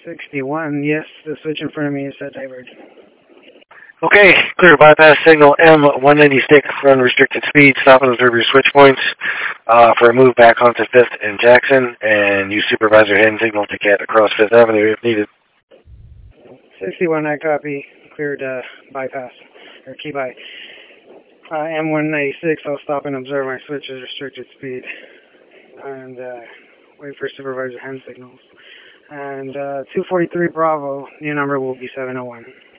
61, yes, the switch in front of me is set divert. Okay, clear bypass signal M196 on restricted speed. Stop and observe your switch points for a move back onto 5th and Jackson, and use supervisor hand signal to get across 5th Avenue if needed. 61, I copy. Cleared bypass, or key by. M196, I'll stop and observe my switch at restricted speed. And wait for supervisor hand signals. And 243 Bravo, new number will be 701.